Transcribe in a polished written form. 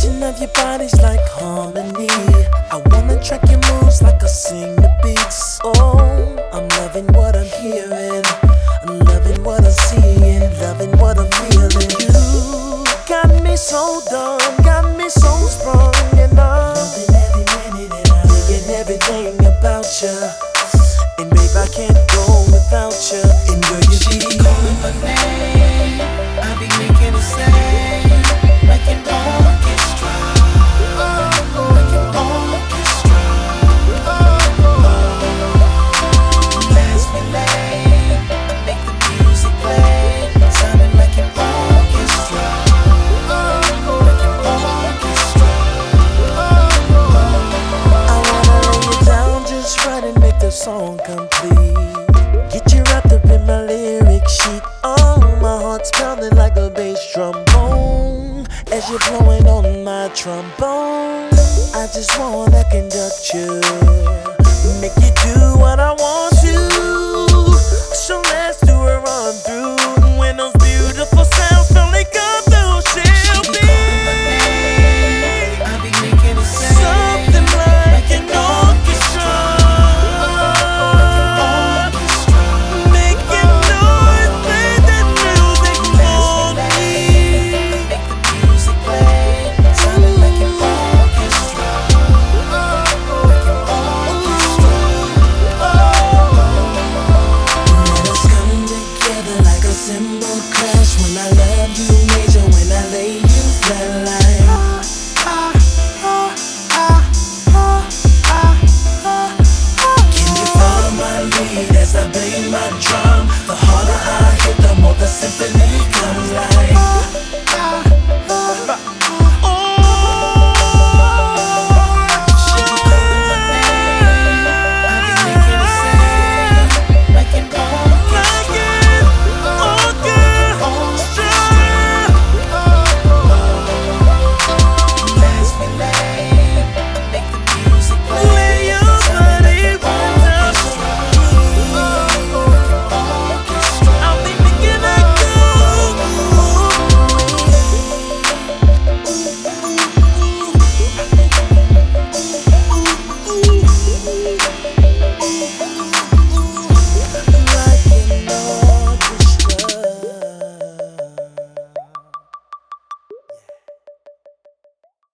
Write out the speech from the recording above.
Combination of your bodies like harmony. I wanna track your moves like I sing the beats. Oh, I'm loving what I'm hearing. I'm loving what I'm seeing. Loving what I'm feeling. You got me so done, got me so sprung, and I'm loving every minute and I'm digging everything about you. And babe, I can't go without you. And girl, you be calling my name, I be making a sound like an orchestra, like an orchestra. As we lay, I make the music play, sounding like an orchestra, like an orchestra. I wanna lay it down just right and make the song complete. Get you wrapped up in my lyric sheet. Oh, my heart's pounding like a bass trombone as you're blowing on my trombone. I just wanna conduct you, make you do what I want to. So let's do a run through.